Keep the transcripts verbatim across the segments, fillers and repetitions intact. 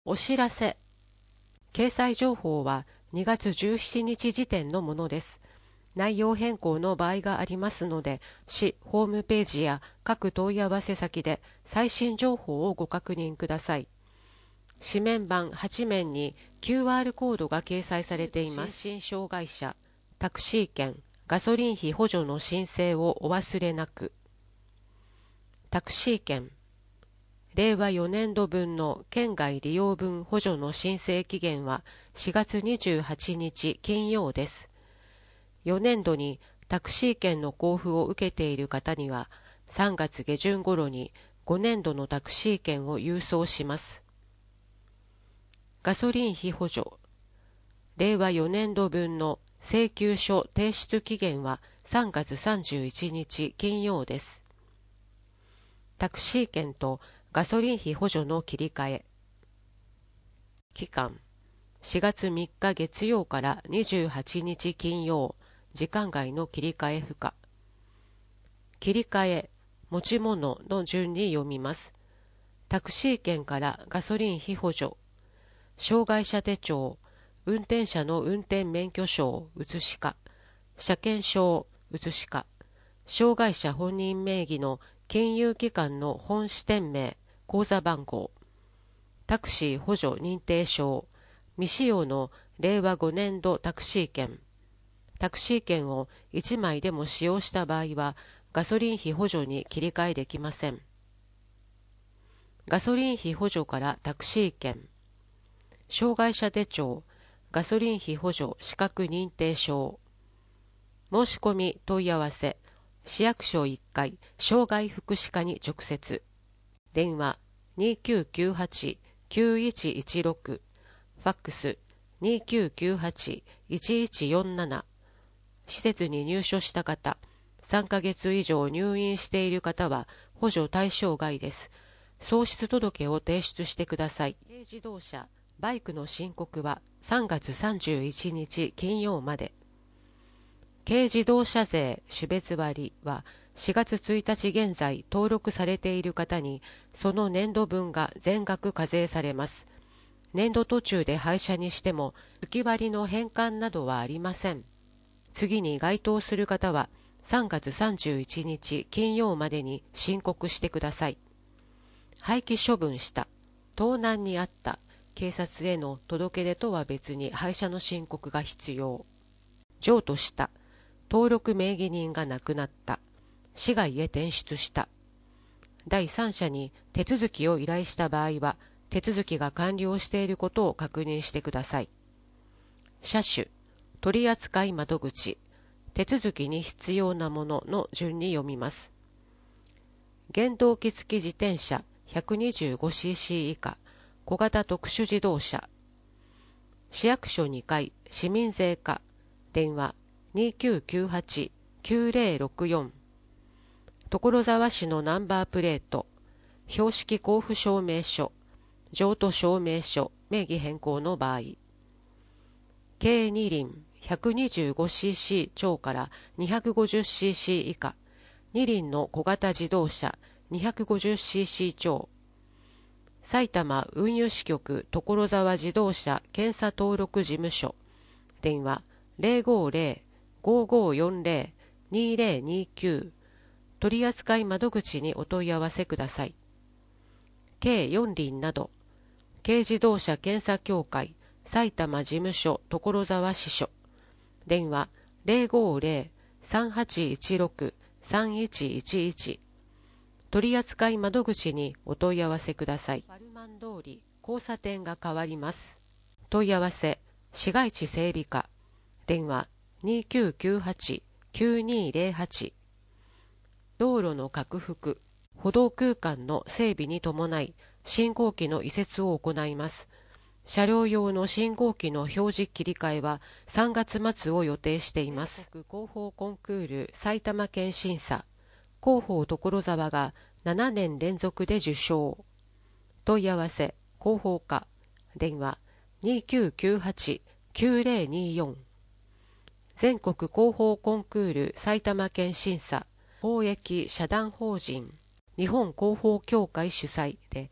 お知らせ。掲載情報はにがつじゅうしちにち時点のものです。内容変更の場合がありますので、市ホームページや各問い合わせ先で最新情報をご確認ください。紙面版はち面に キューアール コードが掲載されています。心身障害者、タクシー券、ガソリン費補助の申請をお忘れなく。タクシー券。れいわよねんど分の県外利用分補助の申請期限はしがつにじゅうはちにち金曜です。よねんどにタクシー券の交付を受けている方にはさんがつげじゅん頃にごねんどのタクシー券を郵送します。ガソリン費補助。れいわよねんど分の請求書提出期限はさんがつさんじゅういちにち金曜です。タクシー券とガソリン費補助の切り替え。期間しがつみっか月曜からにじゅうはちにち金曜、時間外の切り替え不可。切り替え、持ち物の順に読みます。タクシー券からガソリン費補助。障害者手帳、運転者の運転免許証写しか、車検証写しか、障害者本人名義の金融機関の本支店名、口座番号、タクシー補助認定証、未使用のれいわごねんどタクシー券。タクシー券をいちまいでも使用した場合はガソリン費補助に切り替えできません。ガソリン費補助からタクシー券。障害者手帳、ガソリン費補助資格認定証。申し込み問い合わせ、市役所いっかい障害福祉課に直接。電話にきゅうきゅうはち きゅういちいちろく、ファックスにきゅうきゅうはち いちいちよんなな。施設に入所した方、さんかげつ以上入院している方は補助対象外です。喪失届を提出してください。軽自動車、バイクの申告はさんがつさんじゅういちにち金曜まで。軽自動車税種別割はしがつついたち現在登録されている方にその年度分が全額課税されます。年度途中で廃車にしても月割の返還などはありません。次に該当する方はさんがつさんじゅういちにち金曜までに申告してください。廃棄処分した、盗難にあった、警察への届け出とは別に廃車の申告が必要。譲渡した、登録名義人が亡くなった、市外へ転出した。第三者に手続きを依頼した場合は、手続きが完了していることを確認してください。車種、取扱窓口、手続きに必要なものの順に読みます。原動機付き自転車 ひゃくにじゅうごシーシー 以下、小型特殊自動車。市役所にかい市民税課、電話にきゅうきゅうはち きゅうぜろろくよん。所沢市のナンバープレート、標識交付証明書、譲渡証明書、名義変更の場合。軽二輪 ひゃくにじゅうごシーシー 超から にひゃくごじゅうシーシー 以下、二輪の小型自動車 にひゃくごじゅうシーシー 超。埼玉運輸支局所沢自動車検査登録事務所、電話ゼロごゼロ ごごよんゼロ にゼロにきゅう、取扱窓口にお問い合わせください。計よん輪など、軽自動車検査協会埼玉事務所所沢支所、電話ゼロごゼロ さんはちいちろく さんいちいちいち、取扱窓口にお問い合わせください。パルマン通り交差点が変わります。問い合わせ市街地整備課、電話にきゅうきゅうはち きゅうにゼロはち。道路の拡幅、歩道空間の整備に伴い信号機の移設を行います。車両用の信号機の表示切り替えはさんがつまつを予定しています。全国広報コンクール埼玉県審査、広報所沢がななねん連続で受賞。問い合わせ広報課、電話にきゅうきゅうはち きゅうゼロによん。全国広報コンクール埼玉県審査、公益社団法人日本広報協会主催で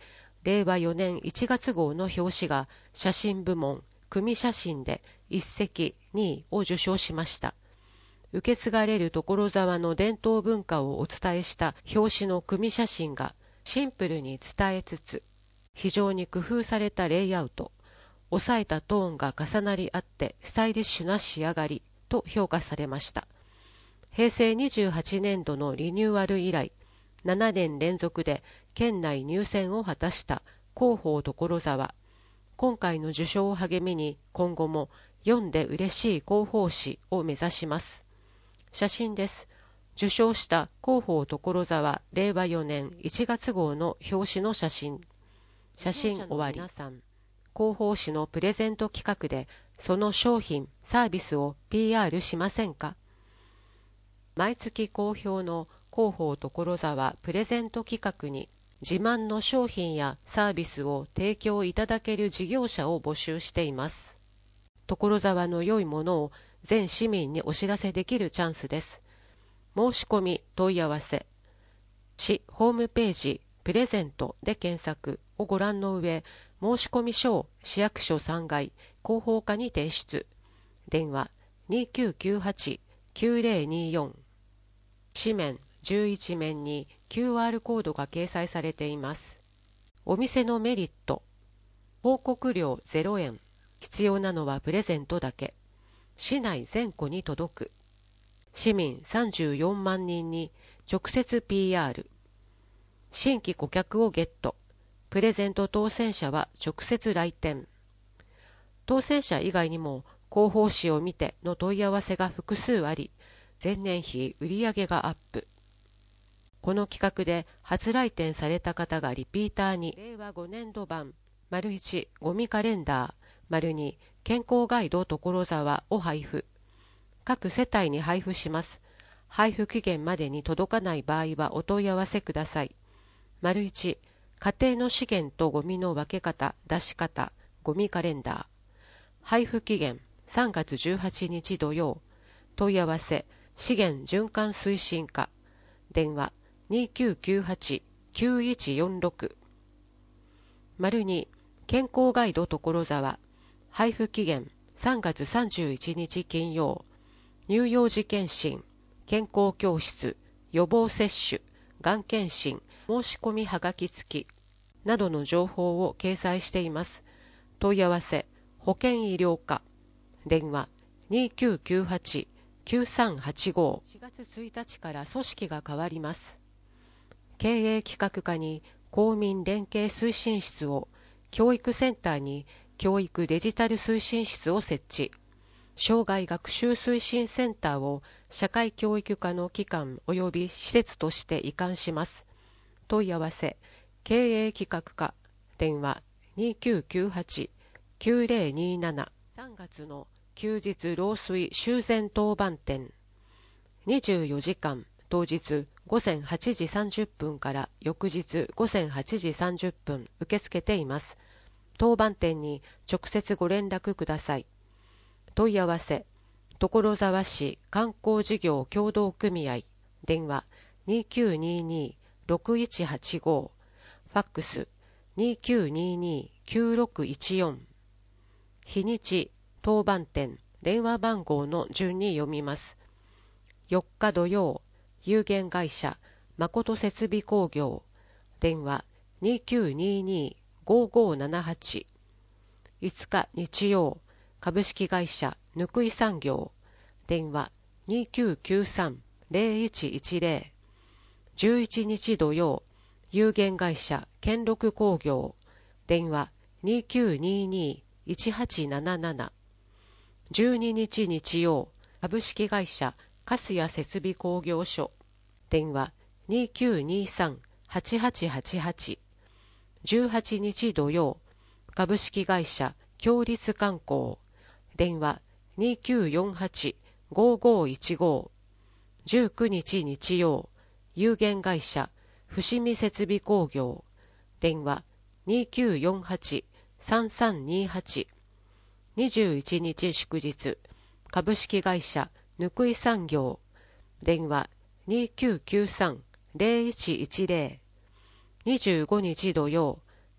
れいわよねんいちがつ号の表紙が写真部門組写真で一席にいを受賞しました。受け継がれる所沢の伝統文化をお伝えした表紙の組写真がシンプルに伝えつつ、非常に工夫されたレイアウト、抑えたトーンが重なり合ってスタイリッシュな仕上がりと評価されました。へいせいにじゅうはちねんどのリニューアル以来、ななねん連続で県内入選を果たした広報所沢。今回の受賞を励みに今後も読んで嬉しい広報誌を目指します。写真です。受賞した広報所沢れいわよねんいちがつ号の表紙の写真。写真終わり。皆さん、広報誌のプレゼント企画でその商品、サービスを ピーアール しませんか？毎月好評の広報所沢プレゼント企画に自慢の商品やサービスを提供いただける事業者を募集しています。所沢の良いものを全市民にお知らせできるチャンスです。申し込み問い合わせ、市ホームページプレゼントで検索をご覧の上、申し込み書を市役所さんがい広報課に提出。電話にきゅうきゅうはち きゅうぜろによん。紙面じゅういち面に キューアール コードが掲載されています。お店のメリット。報告料ゼロえん。必要なのはプレゼントだけ。市内全戸に届く。市民さんじゅうよんまんにんに直接 ピーアール。新規顧客をゲット。プレゼント当選者は直接来店。当選者以外にも広報誌を見ての問い合わせが複数あり、前年比売上がアップ。この企画で初来店された方がリピーターに、れいわごねんど版、丸いちゴミカレンダー、丸に健康ガイド所沢を配布。各世帯に配布します。配布期限までに届かない場合はお問い合わせください。丸いち家庭の資源とゴミの分け方、出し方、ゴミカレンダー。配布期限さんがつじゅうはちにち土曜。問い合わせ資源循環推進課。電話にきゅうきゅうはち きゅういちよんろく。丸に健康ガイド所沢。配布期限さんがつさんじゅういちにち金曜。乳幼児検診、健康教室、予防接種、がん検診、申し込みはがき付きなどの情報を掲載しています。問い合わせ保健医療課。電話にきゅうきゅうはち きゅうさんはちご。しがつついたちから組織が変わります。経営企画課に公民連携推進室を、教育センターに教育デジタル推進室を設置。生涯学習推進センターを社会教育課の機関及び施設として移管します。問い合わせ経営企画課。電話にきゅうきゅうはち きゅうぜろになな。さんがつの休日漏水修繕当番店。にじゅうよじかん、当日ごぜんはちじさんじゅっぷんから翌日ごぜんはちじさんじゅっぷん受け付けています。当番店に直接ご連絡ください。問い合わせ所沢市観光事業協同組合。電話にきゅうにに ろくいちはちご。ファックスにきゅうにに きゅうろくいちよん。日にち当番店電話番号の順に読みます。よっか土曜、有限会社誠設備工業。電話にきゅうにに ごごななはち。いつか日曜、株式会社ぬくい産業。電話にきゅうきゅうさん ぜろいちいちぜろ。じゅういちにち土曜、有限会社兼六工業。電話にきゅうにに いちはちなななな。じゅうににち日曜、株式会社粕谷設備工業所。電話にきゅうにさん はちはちはちはち。じゅうはちにち土曜、株式会社共立観光。電話にきゅうよんはち ごごいちご。じゅうくにち日曜、有限会社伏見設備工業。電話にきゅうよんはち さんさんにはち。にじゅういちにち祝日、株式会社ぬくい産業。電話にきゅうきゅうさん ぜろいちいちぜろ。にじゅうごにち土曜、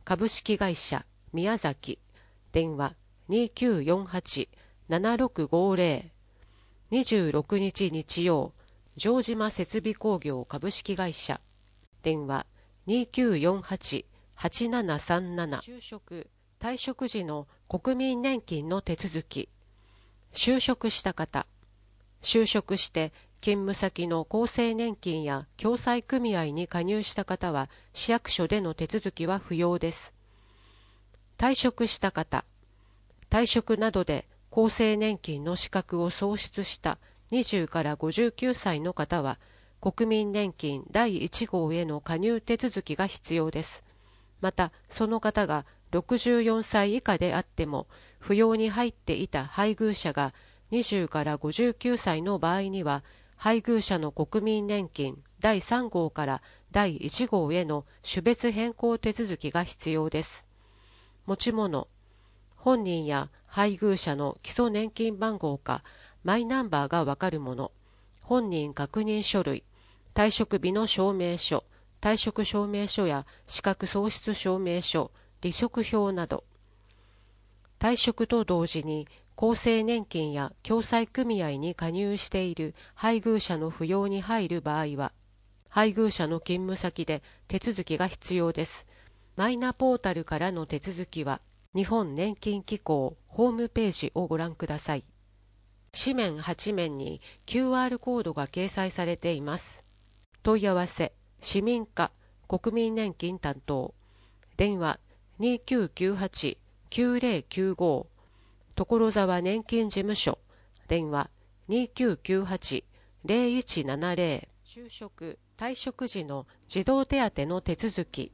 株式会社宮崎、電話 にきゅうよんはち ななろくごぜろ。にじゅうろくにち日曜、城島設備工業株式会社、電話 にきゅうよんはち はちななさんなな。就職、退職時の国民年金の手続き。就職した方、就職して勤務先の厚生年金や共済組合に加入した方は市役所での手続きは不要です。退職した方、退職などで厚生年金の資格を喪失したにじゅうからごじゅうきゅうさいの方は国民年金だいいち号への加入手続きが必要です。またその方がろくじゅうよんさい以下であっても扶養に入っていた配偶者がにじゅうからごじゅうきゅうさいの場合には配偶者の国民年金だいさん号からだいいち号への種別変更手続きが必要です。持ち物、本人や配偶者の基礎年金番号かマイナンバーがわかるもの、本人確認書類、退職日の証明書、退職証明書や資格喪失証明書、離職票など。退職と同時に厚生年金や共済組合に加入している配偶者の扶養に入る場合は、配偶者の勤務先で手続きが必要です。マイナポータルからの手続きは、日本年金機構ホームページをご覧ください。紙面はち面に キューアール コードが掲載されています。問い合わせ、市民課国民年金担当、電話 にきゅうきゅうはち きゅうぜろきゅうご、所沢年金事務所、電話 にきゅうきゅうはち ぜろいちななぜろ。就職・退職時の児童手当の手続き。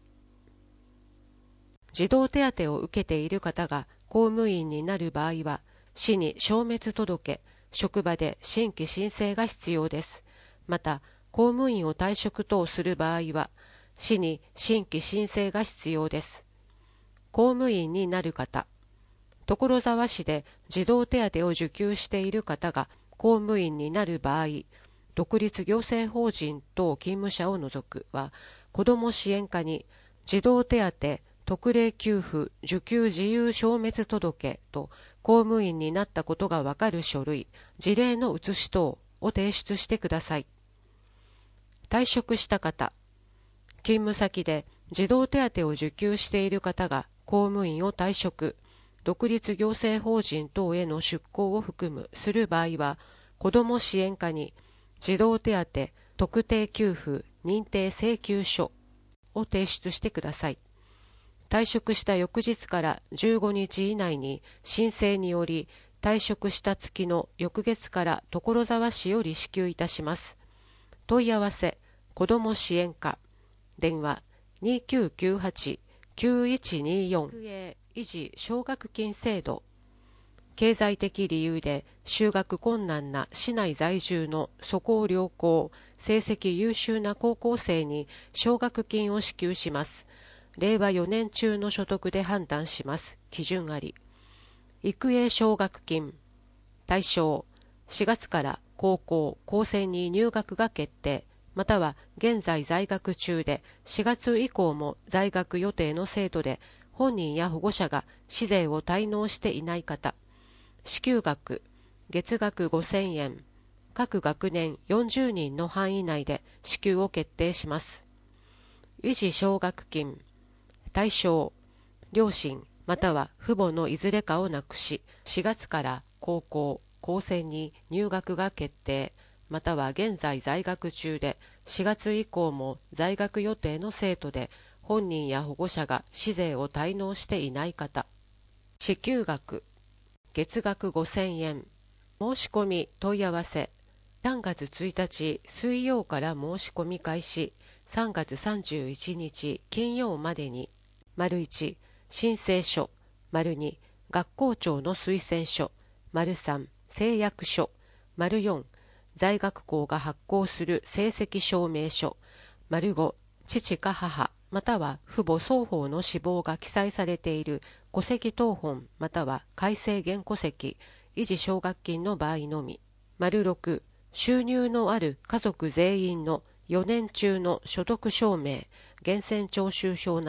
児童手当を受けている方が公務員になる場合は、市に消滅届、職場で新規申請が必要です。また、公務員を退職等する場合は、市に新規申請が必要です。公務員になる方、所沢市で児童手当を受給している方が公務員になる場合、独立行政法人等勤務者を除くは、子ども支援課に児童手当特例給付受給自由消滅届と公務員になったことがわかる書類、事例の写し等を提出してください。退職した方、勤務先で児童手当を受給している方が公務員を退職、独立行政法人等への出向を含むする場合は、子ども支援課に児童手当特定給付認定請求書を提出してください。退職した翌日からじゅうごにち以内に申請により退職した月の翌月から所沢市より支給いたします。問い合わせ、子ども支援課、電話 にきゅうきゅうはち きゅういちによん。維持奨学金制度。経済的理由で就学困難な市内在住の素行良好、成績優秀な高校生に奨学金を支給します。れいわよねん中の所得で判断します。基準あり。育英奨学金。対象、しがつから高校、高専に入学が決定、または現在在学中でしがつ以降も在学予定の生徒で、本人や保護者が市税を滞納していない方。支給額、月額ごせんえん。各学年よんじゅうにんの範囲内で支給を決定します。維持奨学金。対象、両親または父母のいずれかを亡くし、しがつから高校、高専に入学が決定、または現在在学中でしがつ以降も在学予定の生徒で、本人や保護者が市税を滞納していない方。支給額、月額ごせんえん。申し込み問い合わせ、さんがつついたち水曜から申し込み開始、さんがつさんじゅういちにち金曜までに。丸いち、申請書。丸に、学校長の推薦書。丸さん、誓約書。丸よん、在学校が発行する成績証明書。丸ご、父か母、または父母双方の死亡が記載されている戸籍謄本または改正原戸籍、維持奨学金の場合のみ。丸ろく、収入のある家族全員のよねん中の所得証明、源泉徴収票など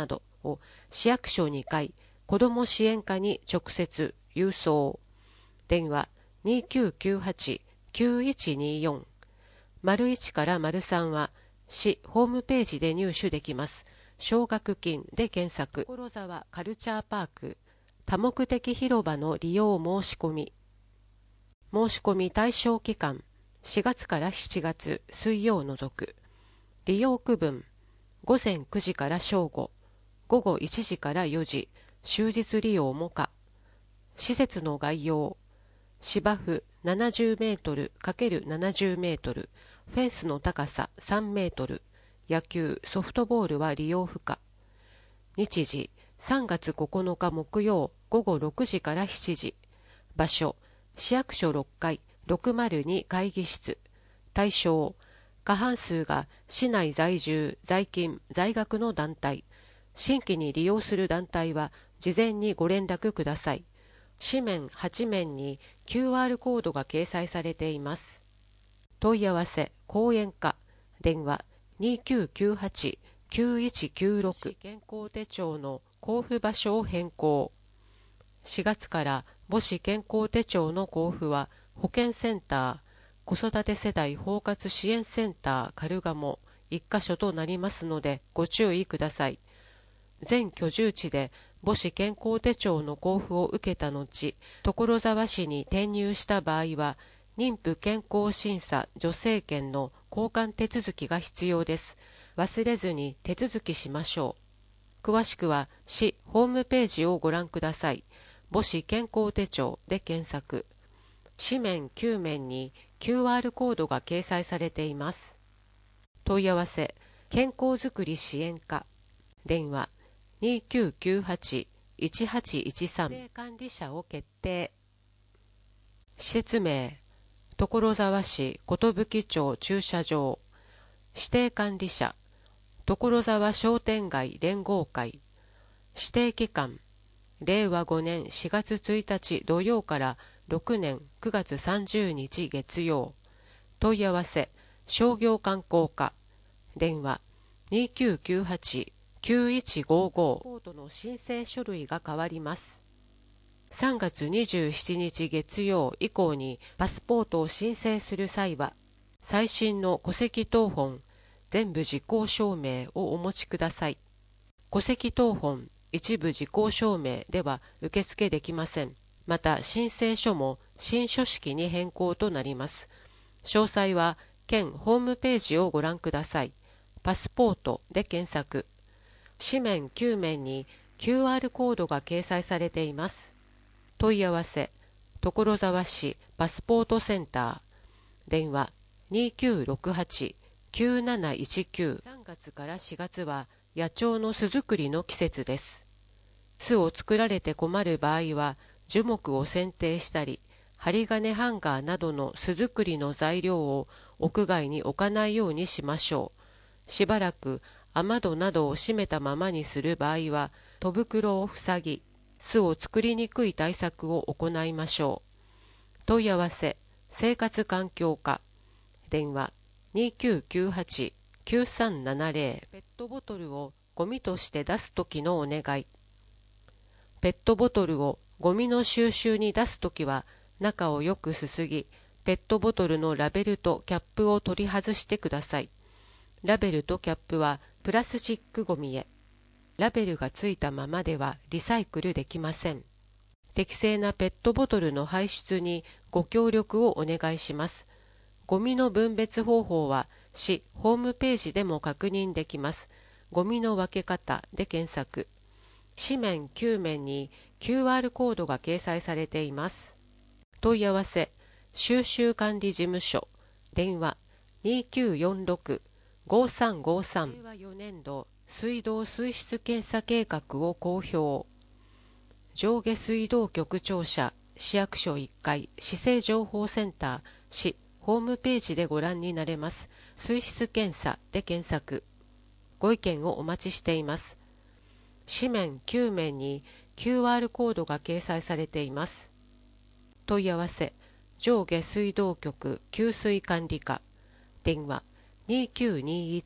を市役所にかい子ども支援課に直接郵送。電話にきゅうきゅうはち きゅういちによん。丸いちから丸さんは市ホームページで入手できます。奨学金で検索。所沢カルチャーパーク多目的広場の利用申し込み。申し込み対象期間しがつからしちがつ水曜除く。利用区分ごぜんくじから正午、ごごいちじからよじ、終日利用も可。施設の概要芝生ななじゅうメートル×ななじゅうメートル、フェンスの高ささんメートル、野球・ソフトボールは利用不可。日時さんがつここのか木曜ごごろくじからしちじ。場所市役所ろっかいろくまるに会議室。対象過半数が市内在住在勤在学の団体。新規に利用する団体は事前にご連絡ください。紙面はち面に キューアール コードが掲載されています。問い合わせ講演課電話にきゅうきゅうはち きゅういちきゅうろく。健康手帳の交付場所を変更。しがつから母子健康手帳の交付は保健センター、子育て世代包括支援センターカルガモいっかしょとなりますのでご注意ください。全居住地で母子健康手帳の交付を受けた後、所沢市に転入した場合は、妊婦健康審査助成券の交換手続きが必要です。忘れずに手続きしましょう。詳しくは市ホームページをご覧ください。母子健康手帳で検索。紙面きゅう面に キューアール コードが掲載されています。問い合わせ健康づくり支援課電話にきゅうきゅうはち いちはちいちさん。指定管理者を決定。施設名所沢市寿町駐車場。指定管理者所沢商店街連合会。指定期間れいわごねんしがつついたち土曜からろくねんくがつさんじゅうにち月曜。問い合わせ商業観光課電話にきゅうきゅうはち きゅういちごご。パスポートの申請書類が変わります。さんがつにじゅうしちにち月曜以降にパスポートを申請する際は、最新の戸籍謄本全部時効証明をお持ちください。戸籍謄本一部時効証明では受付できません。また申請書も新書式に変更となります。詳細は県ホームページをご覧ください。パスポートで検索。紙面きゅう面に キューアール コードが掲載されています。問い合わせ所沢市パスポートセンター電話にきゅうろくはち きゅうなないちきゅう。さんがつからしがつは野鳥の巣作りの季節です。巣を作られて困る場合は樹木を剪定したり、針金ハンガーなどの巣作りの材料を屋外に置かないようにしましょう。しばらく雨戸などを閉めたままにする場合は戸袋を塞ぎ、巣を作りにくい対策を行いましょう。問い合わせ生活環境課電話にきゅうきゅうはち きゅうさんななぜろ。ペットボトルをゴミとして出すときのお願い。ペットボトルをゴミの収集に出すときは中をよくすすぎ、ペットボトルのラベルとキャップを取り外してください。ラベルとキャップはプラスチックゴミへ。ラベルがついたままではリサイクルできません。適正なペットボトルの排出にご協力をお願いします。ゴミの分別方法は市ホームページでも確認できます。ゴミの分け方で検索。紙面きゅう面に キューアール コードが掲載されています。問い合わせ収集管理事務所電話にきゅうよんろく ごさんごさん。れいわよねんど水道水質検査計画を公表。上下水道局庁舎市役所いっかい市政情報センター市ホームページでご覧になれます。水質検査で検索。ご意見をお待ちしています。紙面きゅう面に キューアール コードが掲載されています。問い合わせ上下水道局給水管理課電話にきゅうにいち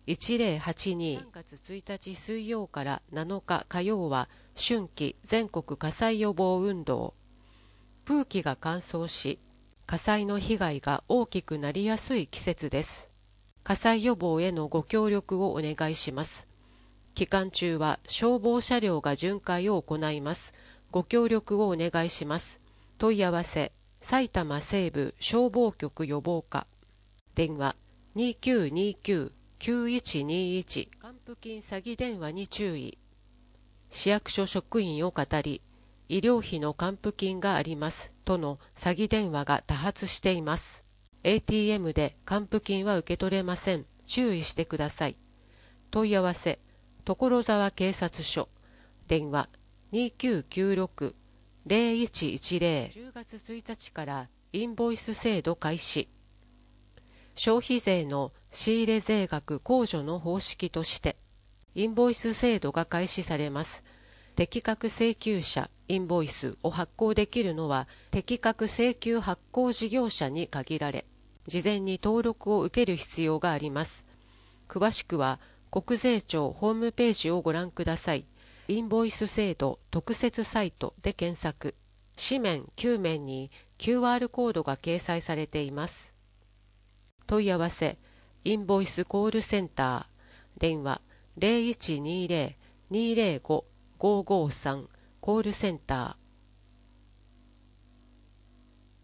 いちゼロはちに。さんがつついたち水曜からなのか火曜は春季全国火災予防運動。空気が乾燥し、火災の被害が大きくなりやすい季節です。火災予防へのご協力をお願いします。期間中は消防車両が巡回を行います。ご協力をお願いします。問い合わせ、埼玉西部消防局予防課。電話にきゅうにきゅう きゅういちにいち。還付金詐欺電話に注意。市役所職員を語り、医療費の還付金がありますとの詐欺電話が多発しています。エーティーエム で還付金は受け取れません。注意してください。問い合わせ、所沢警察署。電話にきゅうきゅうろく ゼロいちいちゼロ。じゅうがつついたちからインボイス制度開始。消費税の仕入れ税額控除の方式として、インボイス制度が開始されます。適格請求者インボイスを発行できるのは適格請求発行事業者に限られ、事前に登録を受ける必要があります。詳しくは国税庁ホームページをご覧ください。インボイス制度特設サイトで検索。紙面きゅう面に キューアール コードが掲載されています。問い合わせ、インボイスコールセンター。電話ゼロいちにゼロ にゼロご ごーごーさん。コールセンター。